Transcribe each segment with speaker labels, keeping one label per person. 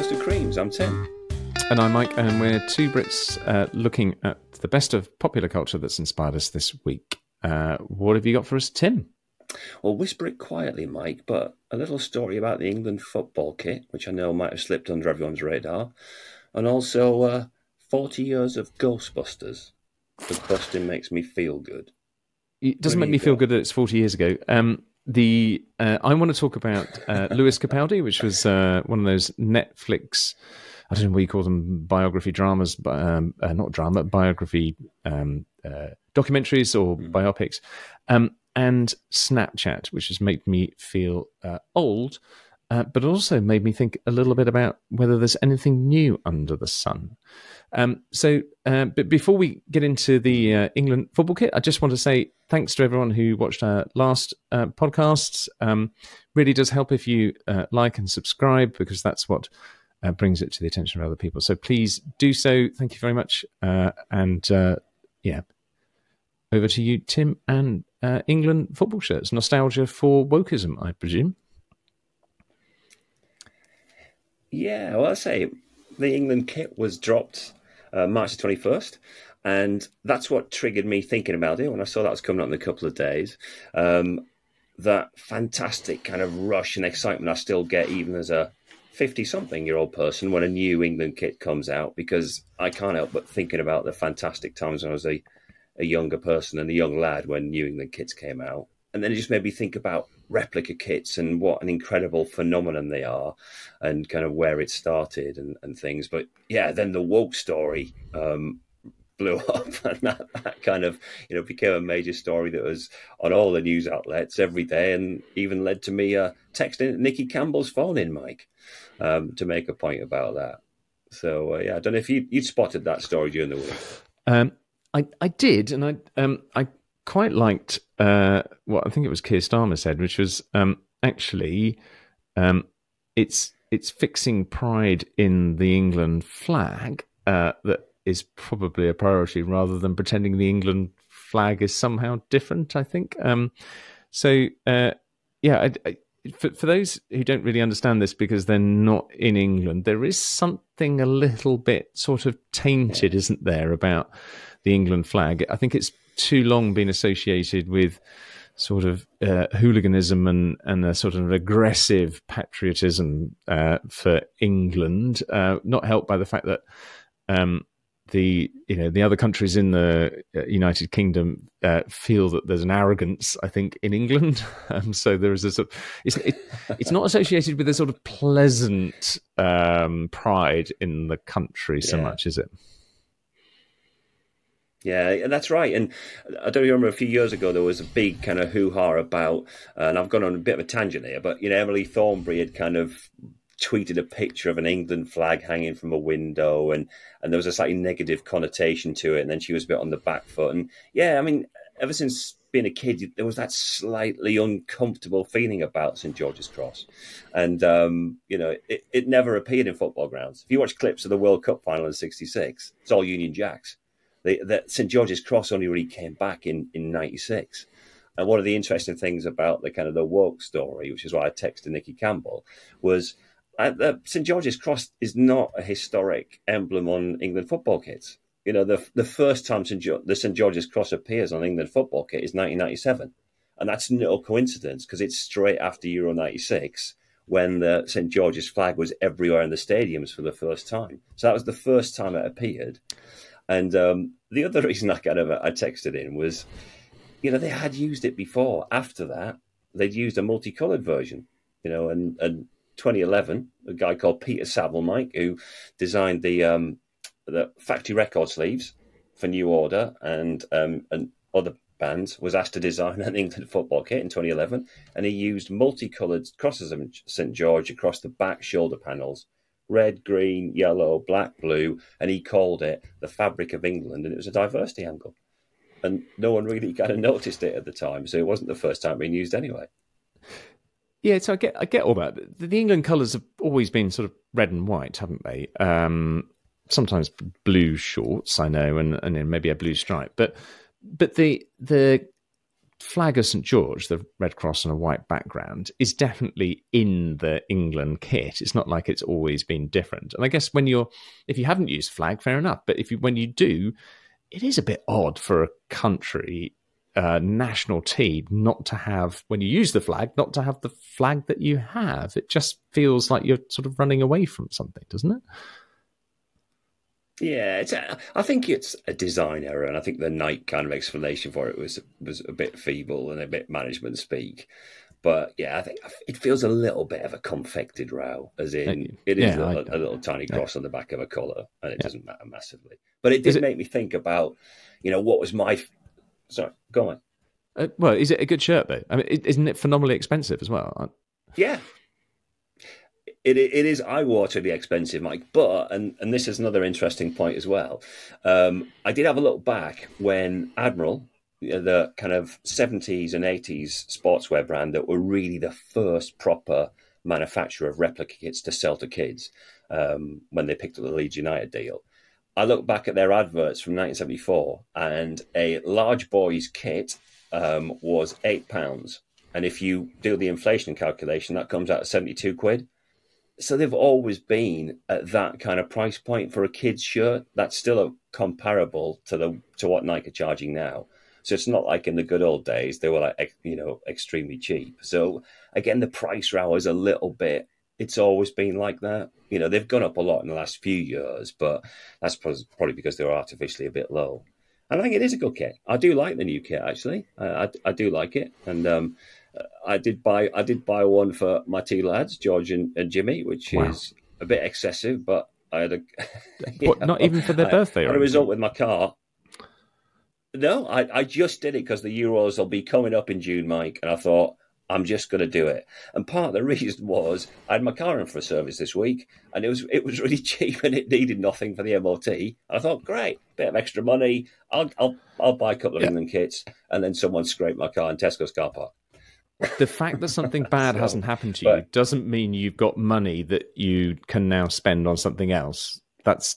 Speaker 1: Toasted Creams. I'm Tim.
Speaker 2: And I'm Mike, and we're two Brits looking at the best of popular culture that's inspired us this week. What have you got for us, Tim?
Speaker 1: Well, whisper it quietly, Mike, but a little story about the England football kit, which I know might have slipped under everyone's radar, and also 40 years of Ghostbusters, because busting makes me feel good.
Speaker 2: It doesn't make me feel good that it's 40 years ago. I want to talk about Lewis Capaldi, which was one of those Netflix, I don't know what you call them, biography dramas, not drama, biography documentaries or biopics, and Snapchat, which has made me feel old, but also made me think a little bit about whether there's anything new under the sun. But before we get into the England football kit, I just want to say thanks to everyone who watched our last podcasts. Really does help if you like and subscribe, because that's what brings it to the attention of other people. So please do so. Thank you very much. Over to you, Tim, and England football shirts. Nostalgia for wokeism, I presume.
Speaker 1: Yeah, well, I say the England kit was dropped March the 21st, and that's what triggered me thinking about it when I saw that was coming out in a couple of days. That fantastic kind of rush and excitement I still get even as a 50-something-year-old person when a new England kit comes out, because I can't help but thinking about the fantastic times when I was a younger person and a young lad when New England kits came out. And then it just made me think about replica kits and what an incredible phenomenon they are, and kind of where it started and things. But yeah, then the woke story blew up, and that kind of became a major story that was on all the news outlets every day, and even led to me texting Nicky Campbell's phone in, Mike, to make a point about that. So I don't know if you'd spotted that story during the week.
Speaker 2: I did, and I quite liked what I think it was Keir Starmer said, which was it's fixing pride in the England flag that is probably a priority, rather than pretending the England flag is somehow different, I think. For those who don't really understand this because they're not in England, there is something a little bit sort of tainted, isn't there, about the England flag? I think it's too long been associated with sort of hooliganism and a sort of aggressive patriotism for England, not helped by the fact that the other countries in the United Kingdom feel that there's an arrogance, I think, in England. So there is a sort of, it's not associated with a sort of pleasant pride in the country so much, is it?
Speaker 1: Yeah, that's right. And I don't remember, a few years ago, there was a big kind of hoo-ha about, and I've gone on a bit of a tangent here, but, Emily Thornberry had kind of tweeted a picture of an England flag hanging from a window, and there was a slightly negative connotation to it, and then she was a bit on the back foot. And yeah, I mean, ever since being a kid, there was that slightly uncomfortable feeling about St George's Cross. And, it never appeared in football grounds. If you watch clips of the World Cup final in '66, it's all Union Jacks. That St George's Cross only really came back in '96. And one of the interesting things about the kind of the woke story, which is why I texted Nicky Campbell, was St George's Cross is not a historic emblem on England football kits. The first time the St George's Cross appears on England football kit is 1997. And that's no coincidence, because it's straight after Euro 96, when the St George's flag was everywhere in the stadiums for the first time. So that was the first time it appeared. And the other reason I texted in was, they had used it before. After that, they'd used a multicoloured version, and 2011, a guy called Peter Saville, Mike, who designed the factory record sleeves for New Order and other bands, was asked to design an England football kit in 2011, and he used multicoloured crosses of St George across the back shoulder panels. Red, green, yellow, black, blue, and he called it the fabric of England, and it was a diversity angle. And no one really kind of noticed it at the time, so it wasn't the first time being used anyway.
Speaker 2: Yeah, so I get all that. The England colours have always been sort of red and white, haven't they? Sometimes blue shorts, I know, and then maybe a blue stripe. But the flag of St George, the red cross on a white background, is definitely in the England kit. It's not like it's always been different. And I guess if you haven't used flag, fair enough. But when you do, it is a bit odd for a country national team not to have, when you use the flag, not to have the flag that you have. It just feels like you're sort of running away from something, doesn't it?
Speaker 1: Yeah, I think it's a design error, and I think the Nike kind of explanation for it was a bit feeble and a bit management speak. But yeah, I think it feels a little bit of a confected row, as in it is a little tiny cross on the back of a colour, and it doesn't matter massively. But it did make me think about, what was my... Sorry, go on.
Speaker 2: Well, is it a good shirt, though? I mean, isn't it phenomenally expensive as well?
Speaker 1: Yeah. It is eye-wateringly expensive, Mike, but, and this is another interesting point as well, I did have a look back when Admiral, the kind of 70s and 80s sportswear brand that were really the first proper manufacturer of replica kits to sell to kids, when they picked up the Leeds United deal. I look back at their adverts from 1974, and a large boy's kit was £8. And if you do the inflation calculation, that comes out at 72 quid. So they've always been at that kind of price point for a kid's shirt. That's still comparable to what Nike are charging now. So it's not like in the good old days, they were like, extremely cheap. So again, the price row is a little bit, it's always been like that. They've gone up a lot in the last few years, but that's probably because they were artificially a bit low. And I think it is a good kit. I do like the new kit, actually. I do like it. And I did buy one for my two lads, George and Jimmy, which is a bit excessive, but I had
Speaker 2: not even for their birthday?
Speaker 1: As a result with my car. No, I just did it because the Euros will be coming up in June, Mike, and I thought, I'm just going to do it. And part of the reason was I had my car in for a service this week, and it was really cheap, and it needed nothing for the MOT. And I thought, great, bit of extra money. I'll buy a couple of England kits, and then someone scraped my car in Tesco's car park.
Speaker 2: The fact that something bad hasn't happened to you doesn't mean you've got money that you can now spend on something else. That's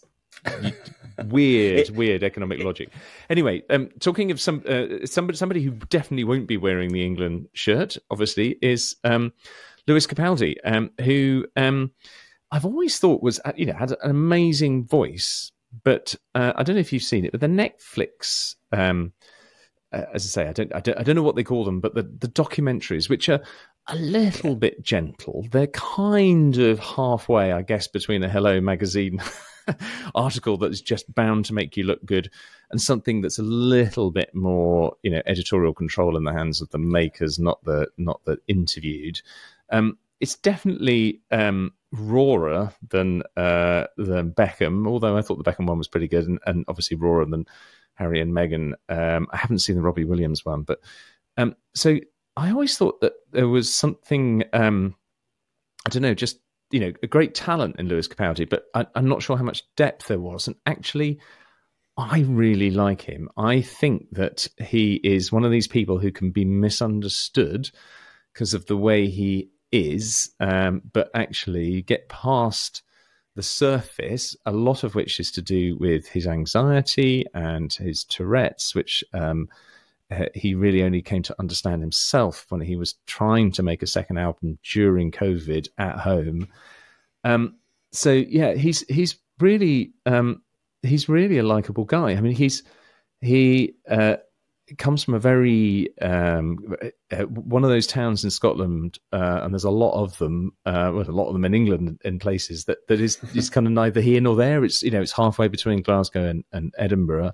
Speaker 2: weird economic logic. Anyway, talking of somebody who definitely won't be wearing the England shirt, obviously, is Lewis Capaldi, who I've always thought was, had an amazing voice, but I don't know if you've seen it, but the Netflix. As I say, I don't know what they call them, but the documentaries, which are a little bit gentle, they're kind of halfway, I guess, between a Hello magazine article that's just bound to make you look good and something that's a little bit more, editorial control in the hands of the makers, not the interviewed. It's definitely rawer than Beckham, although I thought the Beckham one was pretty good, and obviously rawer than Harry and Meghan. I haven't seen the Robbie Williams one, but so I always thought that there was something, I don't know, just, a great talent in Lewis Capaldi, but I'm not sure how much depth there was. And actually, I really like him. I think that he is one of these people who can be misunderstood because of the way he is, but actually get past the surface, a lot of which is to do with his anxiety and his Tourette's, which he really only came to understand himself when he was trying to make a second album during COVID at home. So yeah, he's really a likable guy. I mean, he comes from a very one of those towns in Scotland, and there's a lot of them. A lot of them in England in places that is kind of neither here nor there. It's it's halfway between Glasgow and Edinburgh.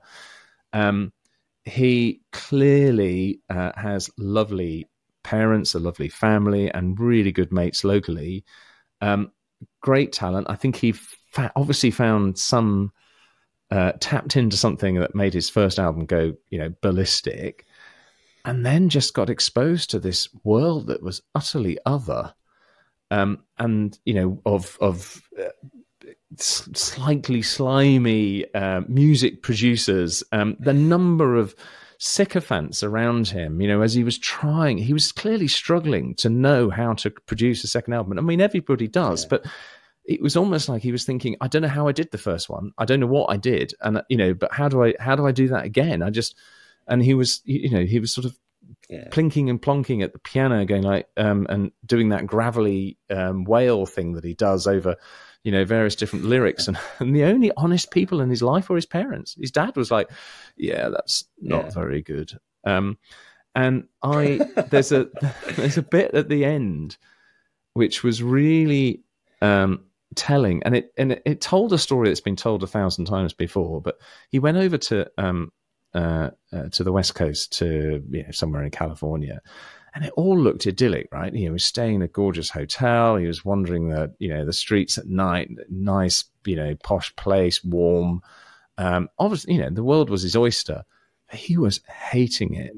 Speaker 2: He clearly has lovely parents, a lovely family, and really good mates locally. Great talent. I think he obviously found some. Tapped into something that made his first album go, ballistic, and then just got exposed to this world that was utterly other, and of slightly slimy music producers. The number of sycophants around him, as he was clearly struggling to know how to produce a second album. I mean, everybody does, but it was almost like he was thinking, I don't know how I did the first one. I don't know what I did. And, but how do I do that again? And he was, he was sort of plinking and plonking at the piano, going like, and doing that gravelly wail thing that he does over, various different lyrics. And the only honest people in his life were his parents. His dad was like, yeah, that's not very good. And there's a bit at the end which was really telling, and it told a story that's been told 1,000 times before. But he went over to the West Coast, to somewhere in California, and it all looked idyllic, right? He was staying in a gorgeous hotel. He was wandering the streets at night, nice, posh place, warm. Obviously, the world was his oyster. He was hating it.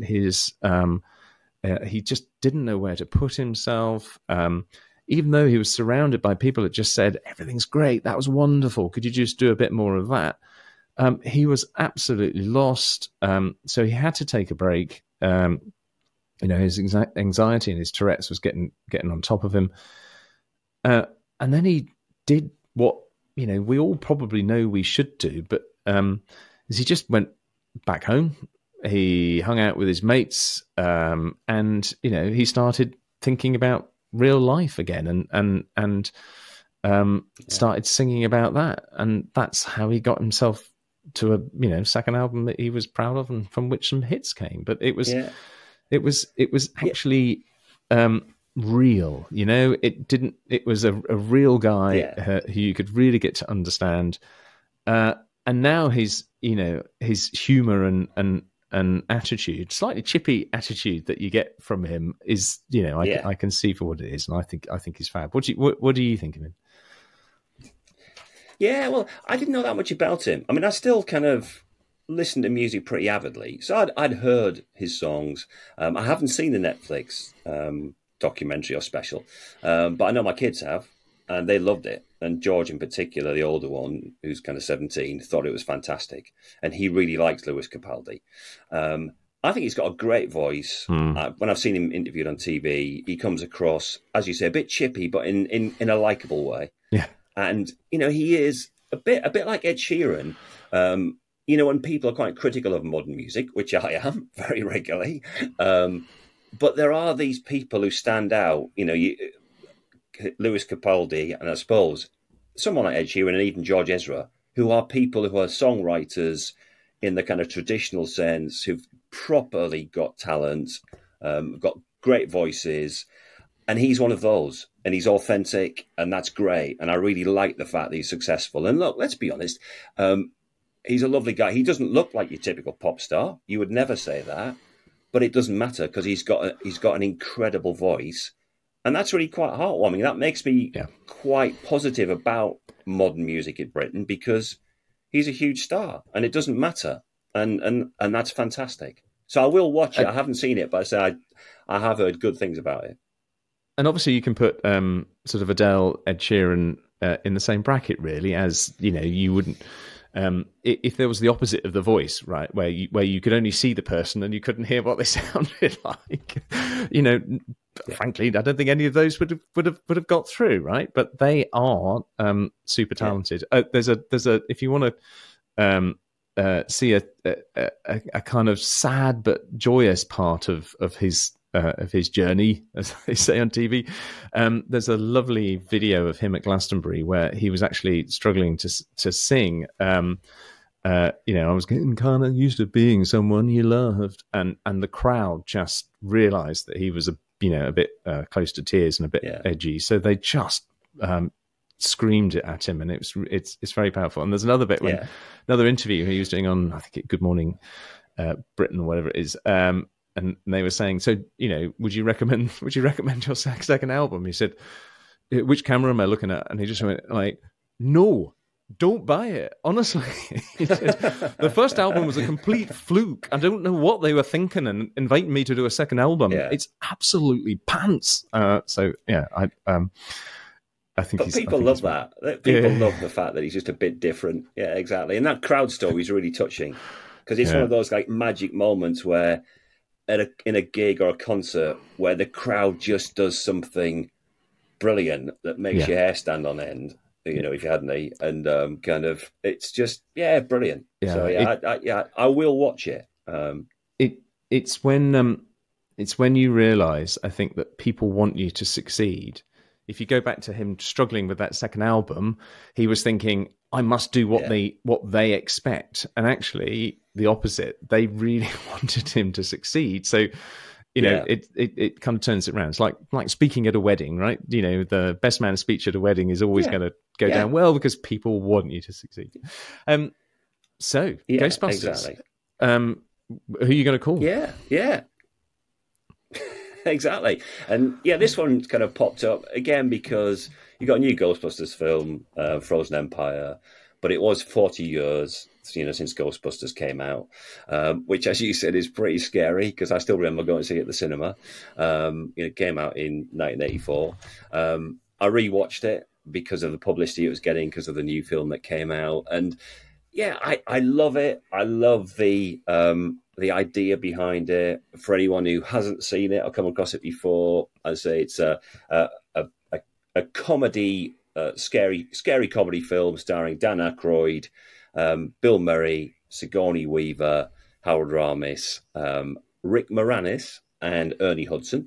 Speaker 2: He just didn't know where to put himself. Even though he was surrounded by people that just said, everything's great, that was wonderful, could you just do a bit more of that? He was absolutely lost. So he had to take a break. His anxiety and his Tourette's was getting on top of him. And then he did what, we all probably know we should do, but is he just went back home. He hung out with his mates, and he started thinking about real life again, and started singing about that, and that's how he got himself to a second album that he was proud of, and from which some hits came. But it was actually real. It was a real guy who you could really get to understand. And now his humor and attitude, slightly chippy attitude that you get from him is, I can see for what it is, and I think he's fab. What do you think of him?
Speaker 1: Yeah, well, I didn't know that much about him. I mean, I still kind of listen to music pretty avidly, so I'd heard his songs. I haven't seen the Netflix documentary or special, but I know my kids have, and they loved it. And George in particular, the older one, who's kind of 17, thought it was fantastic. And he really likes Lewis Capaldi. I think he's got a great voice. When I've seen him interviewed on TV, he comes across, as you say, a bit chippy, but in a likable way.
Speaker 2: Yeah.
Speaker 1: And, he is a bit like Ed Sheeran. When people are quite critical of modern music, which I am very regularly, but there are these people who stand out, Lewis Capaldi, and I suppose someone like Ed Sheeran and even George Ezra, who are people who are songwriters in the kind of traditional sense, who've properly got talent, got great voices, and he's one of those, and he's authentic, and that's great. And I really like the fact that he's successful. And look, let's be honest, he's a lovely guy. He doesn't look like your typical pop star. You would never say that, but it doesn't matter because he's got an incredible voice. And that's really quite heartwarming. That makes me quite positive about modern music in Britain, because he's a huge star and it doesn't matter. And that's fantastic. So I will watch it. I haven't seen it, but I say I have heard good things about it.
Speaker 2: And obviously you can put sort of Adele, Ed Sheeran in the same bracket, really, as, you wouldn't... if there was the opposite of The Voice, right, where you could only see the person and you couldn't hear what they sounded like, frankly, I don't think any of those would have got through, right? But they are super talented. There's a if you want to see a kind of sad but joyous part of his journey, as they say on TV. There's a lovely video of him at Glastonbury where he was actually struggling to sing. I was getting kind of used to being someone you loved, and the crowd just realised that he was a bit close to tears and a bit edgy, so they just screamed it at him, and it's very powerful. And there's another bit when another interview he was doing on, I think, Good Morning Britain or whatever it is. And they were saying, so, would you recommend your second album? He said, which camera am I looking at? And he just went like, no, don't buy it. Honestly, he said, the first album was a complete fluke. I don't know what they were thinking and inviting me to do a second album. Yeah. It's absolutely pants. I think
Speaker 1: people love that. People love the fact that he's just a bit different. Yeah, exactly. And that crowd story is really touching, because it's one of those like magic moments where, in a gig or a concert, where the crowd just does something brilliant that makes your hair stand on end, if you hadn't, and it's just brilliant. I will watch it.
Speaker 2: It's when it's when you realize, I think, that people want you to succeed. If you go back to him struggling with that second album, he was thinking, I must do what they expect. And actually the opposite. They really wanted him to succeed. So, you know, it kind of turns it around. It's like speaking at a wedding, right? You know, the best man's speech at a wedding is always going to go down well because people want you to succeed. So Ghostbusters.
Speaker 1: Exactly.
Speaker 2: Who are you going to call?
Speaker 1: Yeah. Exactly. And this one kind of popped up again because you got a new Ghostbusters film, Frozen Empire, but it was 40 years, since Ghostbusters came out, which, as you said, is pretty scary because I still remember going to see it at the cinema. It came out in 1984. I rewatched it because of the publicity it was getting because of the new film that came out. And I love it. I love the idea behind it. For anyone who hasn't seen it or come across it before, I'd say it's a comedy, scary comedy film starring Dan Aykroyd, Bill Murray, Sigourney Weaver, Howard Ramis, Rick Moranis, and Ernie Hudson.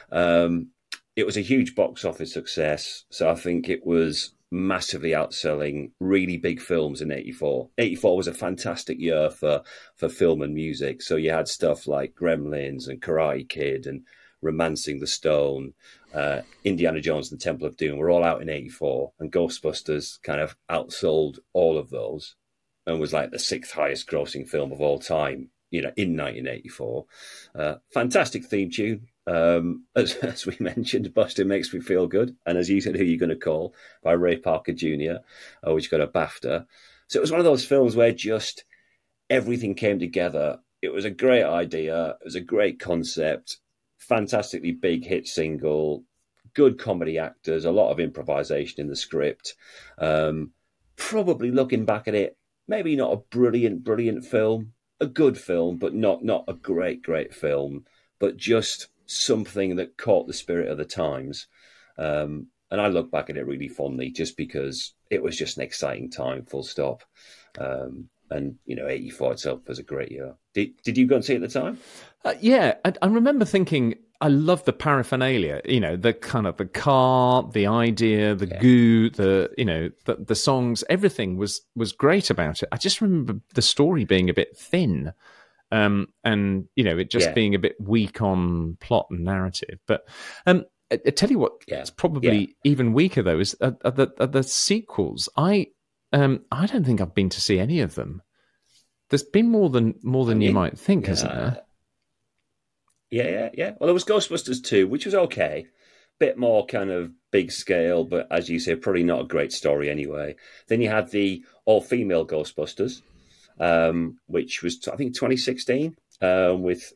Speaker 1: It was a huge box office success, so I think it was massively outselling really big films in 84. 84 was a fantastic year for film and music. So you had stuff like Gremlins and Karate Kid and Romancing the Stone, Indiana Jones and the Temple of Doom were all out in 84, and Ghostbusters kind of outsold all of those and was like the 6th highest grossing film of all time, in 1984. Fantastic theme tune. As we mentioned, Buster Makes Me Feel Good, and as you said, Who You Gonna Call by Ray Parker Jr., which got a BAFTA. So it was one of those films where just everything came together. It was a great idea, it was a great concept, fantastically big hit single, good comedy actors, a lot of improvisation in the script. Probably looking back at it, maybe not a brilliant film, a good film, but not a great film, but just something that caught the spirit of the times. And I look back at it really fondly just because it was just an exciting time, full stop. And 84 itself was a great year. Did you go and see it at the time?
Speaker 2: I remember thinking, I love the paraphernalia, the kind of the car, the idea, the goo, the songs, everything was great about it. I just remember the story being a bit thin. And it just being a bit weak on plot and narrative. But I tell you what, it's probably even weaker though is the sequels. I don't think I've been to see any of them. There's been more than you might think, hasn't there?
Speaker 1: Yeah. Well, there was Ghostbusters 2, which was okay, bit more kind of big scale, but as you say, probably not a great story anyway. Then you had the all-female Ghostbusters. Which was, I think, 2016, with,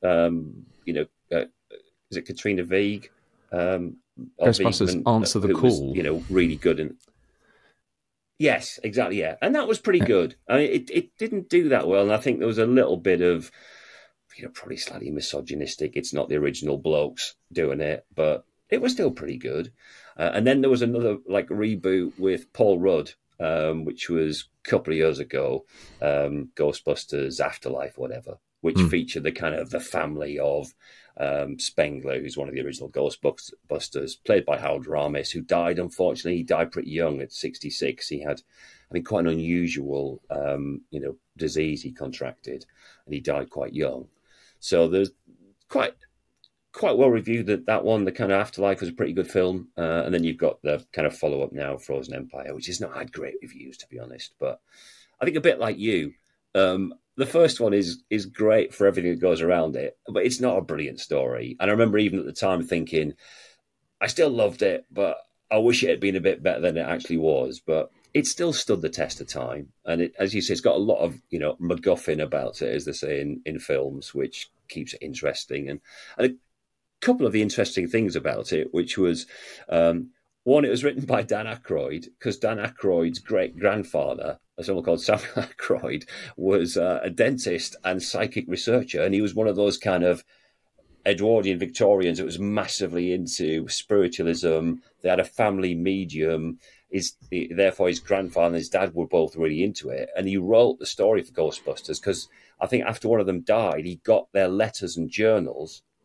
Speaker 1: is it Katrina Wiig?
Speaker 2: Ghostbusters Answer the Call.
Speaker 1: Was, really good. And yes, exactly, yeah. And that was pretty good. I mean, it didn't do that well, and I think there was a little bit of, probably slightly misogynistic. It's not the original blokes doing it, but it was still pretty good. And then there was another, reboot with Paul Rudd, which was a couple of years ago, Ghostbusters Afterlife, whatever, which featured the kind of the family of Spengler, who's one of the original Ghostbusters, played by Howard Ramis, who died, unfortunately. He died pretty young at 66. He had, quite an unusual, disease he contracted, and he died quite young. So there's quite well reviewed that one. The kind of Afterlife was a pretty good film, and then you've got the kind of follow up now, Frozen Empire, which has not had great reviews, to be honest. But I think a bit like you, the first one is great for everything that goes around it, but it's not a brilliant story. And I remember even at the time thinking, I still loved it, but I wish it had been a bit better than it actually was. But it still stood the test of time, and it, as you say, it's got a lot of MacGuffin about it, as they say in films, which keeps it interesting. And a couple of the interesting things about it, which was one, it was written by Dan Aykroyd, because Dan Aykroyd's great grandfather, someone called Samuel Aykroyd, was a dentist and psychic researcher, and he was one of those kind of Edwardian Victorians that was massively into spiritualism. They had a family medium. Therefore, his grandfather and his dad were both really into it. And he wrote the story for Ghostbusters because I think after one of them died, he got their letters and journals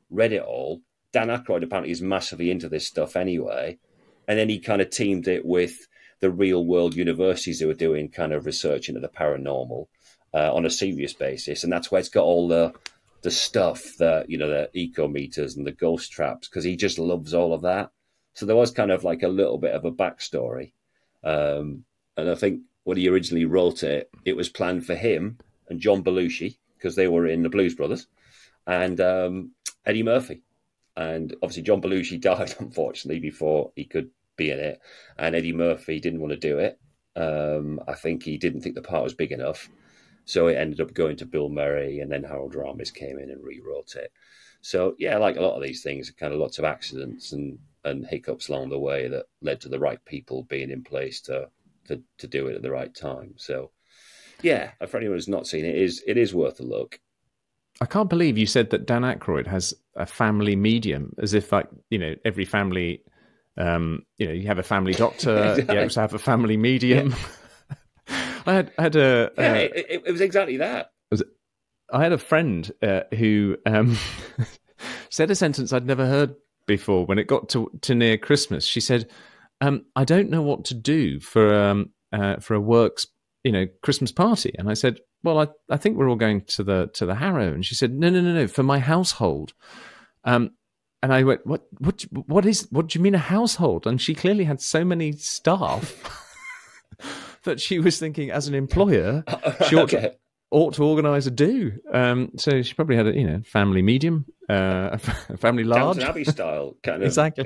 Speaker 1: read it all. Dan Aykroyd apparently is massively into this stuff anyway. And then he kind of teamed it with the real world universities who were doing kind of research into the paranormal on a serious basis. And that's why it's got all the stuff that, the eco meters and the ghost traps, because he just loves all of that. So there was kind of like a little bit of a backstory. And I think when he originally wrote it, it was planned for him and John Belushi, because they were in the Blues Brothers, and Eddie Murphy. And obviously John Belushi died, unfortunately, before he could be in it. And Eddie Murphy didn't want to do it. I think he didn't think the part was big enough. So it ended up going to Bill Murray, and then Harold Ramis came in and rewrote it. So, yeah, like a lot of these things, kind of lots of accidents and hiccups along the way that led to the right people being in place to do it at the right time. So, yeah, for anyone who's not seen it, it is worth a look.
Speaker 2: I can't believe you said that Dan Aykroyd has a family medium, as if, like, every family, you have a family doctor, exactly. You also have a family medium. Yeah. I had a...
Speaker 1: it was exactly that.
Speaker 2: I had a friend who said a sentence I'd never heard before when it got to near Christmas. She said, I don't know what to do for a works, Christmas party. And I said, well, I think we're all going to the Harrow. And she said, no, for my household. And I went, what do you mean a household? And she clearly had so many staff that she was thinking, as an employer, she ought to organise a do. So she probably had a family medium, a family large,
Speaker 1: Downton Abbey style kind of
Speaker 2: exactly.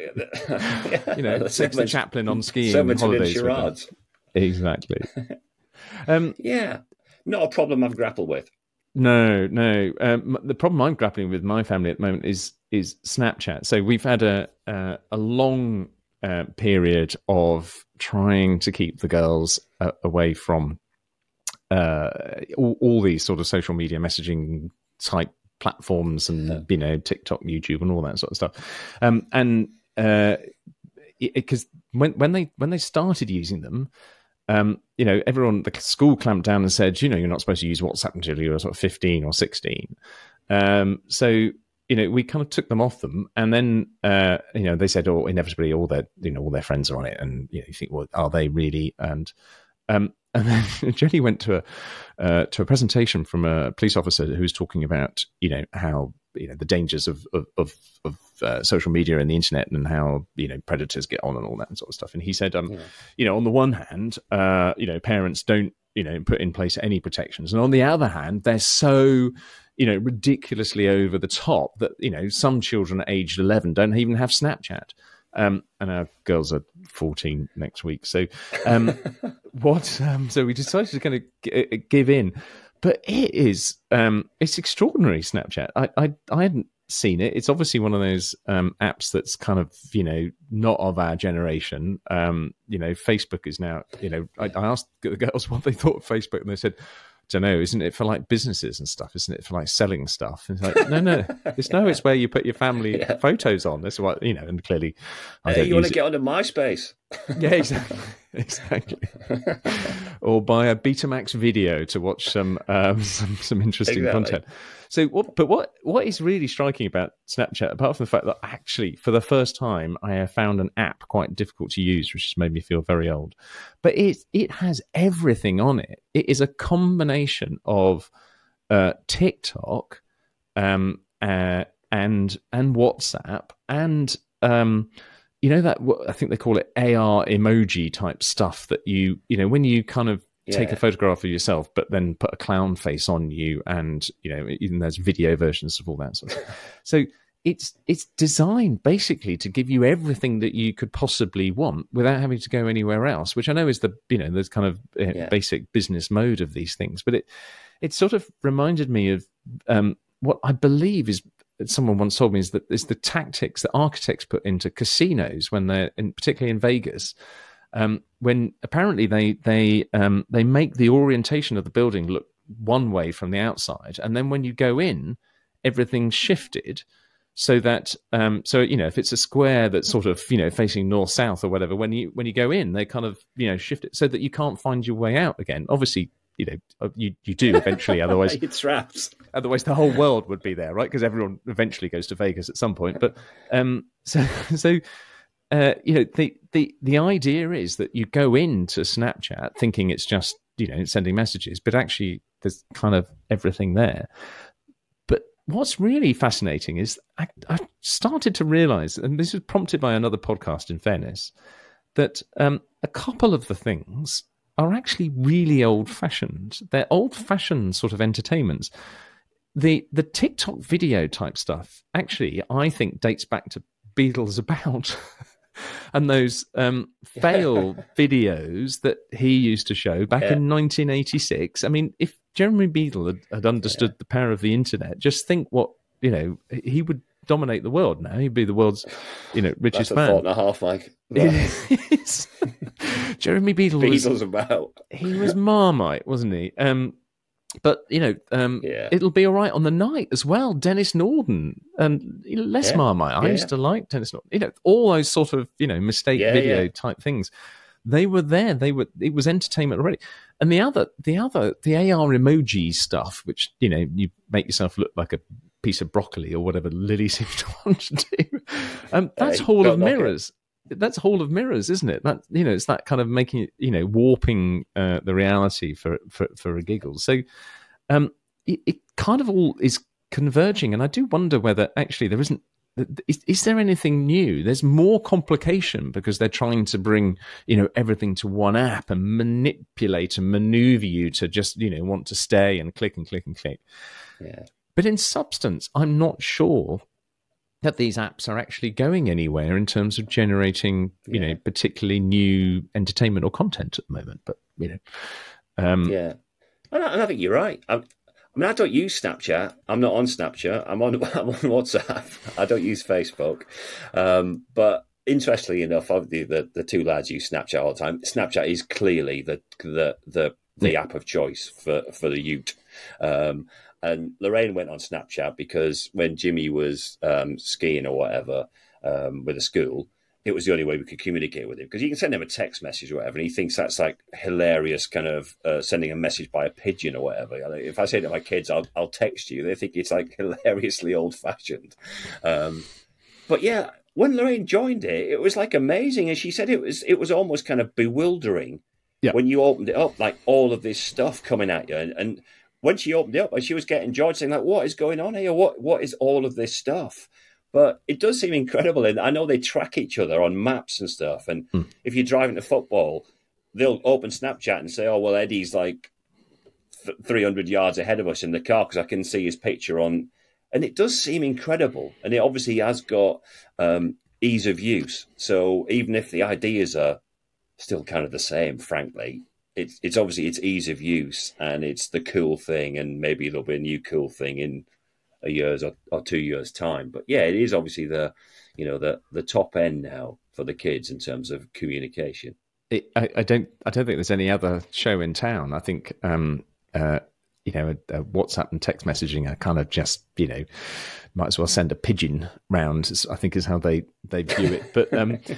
Speaker 2: Takes the chaplain on skiing holidays.
Speaker 1: Charades.
Speaker 2: Exactly.
Speaker 1: Yeah, not a problem I've grappled with.
Speaker 2: No. The problem I'm grappling with my family at the moment is Snapchat. So we've had a long period of trying to keep the girls away from all these sort of social media messaging type platforms and TikTok, YouTube, and all that sort of stuff. Because when they started using them, everyone, the school clamped down and said, you're not supposed to use WhatsApp until you're sort of 15 or 16. So we kind of took them off them, and then they said, inevitably all their friends are on it, and you think, well, are they really? And then Jenny went to a presentation from a police officer who was talking about how the dangers of social media and the internet, and how predators get on and all that sort of stuff. And he said, on the one hand, parents don't put in place any protections, and on the other hand, they're so ridiculously over the top that some children at age 11 don't even have Snapchat. And our girls are 14 next week. So so we decided to kind of give in. But it is it's extraordinary, Snapchat. I hadn't seen it. It's obviously one of those apps that's kind of, not of our generation. Facebook is now, I asked the girls what they thought of Facebook, and they said, don't know, isn't it for like businesses and stuff? Isn't it for like selling stuff? And it's like, no, it's where you put your family photos on. That's what, and clearly I don't
Speaker 1: you want to get onto MySpace.
Speaker 2: Yeah, exactly. Or buy a Betamax video to watch some interesting content. So what is really striking about Snapchat, apart from the fact that actually for the first time I have found an app quite difficult to use, which has made me feel very old, but it has everything on it. It is a combination of TikTok and WhatsApp and that, I think they call it AR emoji type stuff, that when you kind of take a photograph of yourself, but then put a clown face on you, and even there's video versions of all that sort of stuff. So it's designed basically to give you everything that you could possibly want without having to go anywhere else, which I know is the there's kind of basic business mode of these things. But it sort of reminded me of what I believe is, someone once told me, is the tactics that architects put into casinos when they're particularly in Vegas. When apparently they make the orientation of the building look one way from the outside, and then when you go in, everything's shifted so that if it's a square that's sort of facing north south or whatever, when you go in, they kind of shift it so that you can't find your way out again. Obviously, you do eventually. Otherwise,
Speaker 1: You're trapped.
Speaker 2: Otherwise, the whole world would be there, right? Because everyone eventually goes to Vegas at some point. But the idea is that you go into Snapchat thinking it's just sending messages, but actually there's kind of everything there. But what's really fascinating is I started to realize, and this was prompted by another podcast, in fairness, that a couple of the things are actually really old-fashioned. They're old-fashioned sort of entertainments. The TikTok video type stuff actually, I think, dates back to Beatles About and those fail videos that he used to show back in 1986. I mean, if Jeremy Beadle had understood the power of the internet, just think what, he would dominate the world now. He'd be the world's, richest man.
Speaker 1: Thought and a half, Mike.
Speaker 2: Jeremy Beadle
Speaker 1: Beatles About.
Speaker 2: He was Marmite, wasn't he? But it'll be all right on the night as well. Dennis Norden and less Marmite. I used to like Dennis Norden. All those sort of mistake video type things. They were there. It was entertainment already. And the AR emoji stuff, which you make yourself look like a piece of broccoli or whatever Lily seems to want to do. That's Hall of Mirrors. That's Hall of Mirrors, isn't it? That it's that kind of making warping the reality for a giggle. So it kind of all is converging, and I do wonder whether actually there isn't. Is there anything new? There's more complication because they're trying to bring everything to one app and manipulate and maneuver you to just want to stay and click and click and click.
Speaker 1: Yeah.
Speaker 2: But in substance, I'm not sure that these apps are actually going anywhere in terms of generating, particularly new entertainment or content at the moment. But
Speaker 1: and I think you're right. I don't use Snapchat. I'm not on Snapchat. I'm on WhatsApp. I don't use Facebook. But interestingly enough, obviously the two lads use Snapchat all the time. Snapchat is clearly the app of choice for the youth. And Lorraine went on Snapchat because when Jimmy was skiing or whatever with a school, it was the only way we could communicate with him. Because you can send him a text message or whatever, and he thinks that's like hilarious, kind of sending a message by a pigeon or whatever. If I say to my kids, I'll text you, they think it's like hilariously old-fashioned. But yeah, when Lorraine joined it, it was like amazing. And she said it was almost kind of bewildering when you opened it up, like all of this stuff coming at you. And when she opened it up, she was getting joy, saying like, "What is going on here? What is all of this stuff?" But it does seem incredible, and I know they track each other on maps and stuff. And if you're driving to football, they'll open Snapchat and say, "Oh well, Eddie's like 300 yards ahead of us in the car because I can see his picture on." And it does seem incredible, and it obviously has got ease of use. So even if the ideas are still kind of the same, frankly. It's obviously it's ease of use and it's the cool thing, and maybe there'll be a new cool thing in a year's or 2 years' time. But yeah, it is obviously the top end now for the kids in terms of communication.
Speaker 2: I don't think there's any other show in town. I think WhatsApp and text messaging are kind of just might as well send a pigeon round, I think is how they view it. But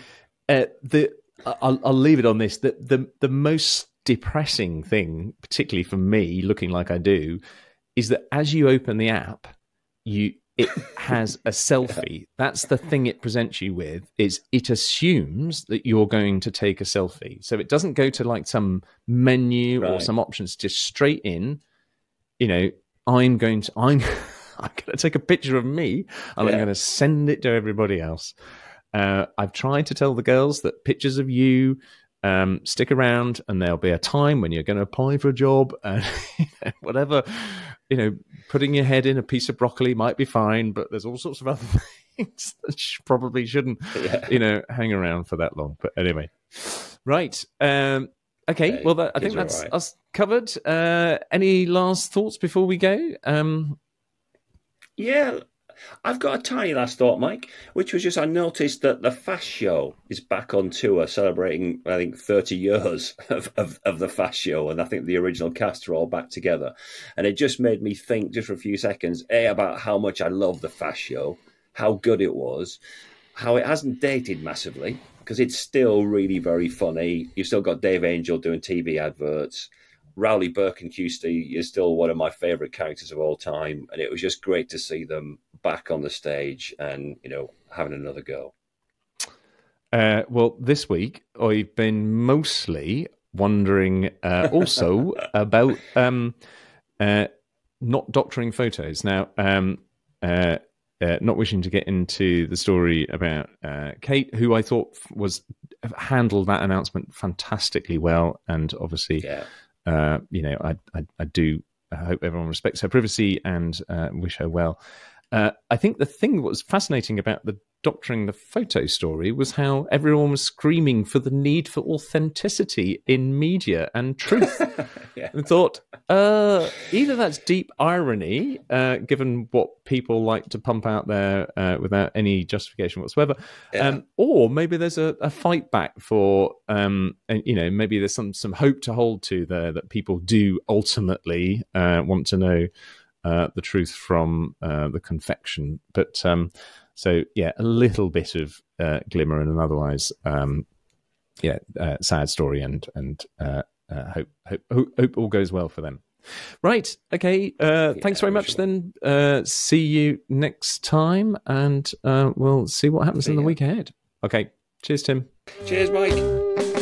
Speaker 2: I'll leave it on this. The most depressing thing, particularly for me, looking like I do, is that as you open the app, it has a selfie. That's the thing it presents you with. Is it assumes that you're going to take a selfie, so it doesn't go to like some menu or some options. Just straight in. I'm going to take a picture of me and I'm going to send it to everybody else. I've tried to tell the girls that pictures of you stick around, and there'll be a time when you're going to apply for a job, and whatever, putting your head in a piece of broccoli might be fine, but there's all sorts of other things that probably shouldn't, hang around for that long. But anyway, right. Okay. Well, I think that's us covered. Any last thoughts before we go?
Speaker 1: Yeah. I've got a tiny last thought, Mike, which was just I noticed that the Fast Show is back on tour, celebrating, I think, 30 years of the Fast Show, and I think the original cast are all back together. And it just made me think, just for a few seconds, about how much I love the Fast Show, how good it was, how it hasn't dated massively, because it's still really very funny. You've still got Dave Angel doing TV adverts. Rowley Berkenkusty is still one of my favourite characters of all time, and it was just great to see them back on the stage and, having another go.
Speaker 2: Well, this week I've been mostly wondering also about not doctoring photos. Now, not wishing to get into the story about Kate, who I thought handled that announcement fantastically well, and obviously, I do hope everyone respects her privacy and wish her well. I think the thing that was fascinating about the doctoring the photo story was how everyone was screaming for the need for authenticity in media and truth. And thought, either that's deep irony, given what people like to pump out there without any justification whatsoever, or maybe there's a fight back for, maybe there's some hope to hold to there that people do ultimately want to know the truth from the confection. But so, a little bit of glimmer in an otherwise, sad story, and hope all goes well for them. Right. Okay. Thanks very much. Then see you next time, and we'll see what happens in the week ahead. Okay. Cheers, Tim.
Speaker 1: Cheers, Mike.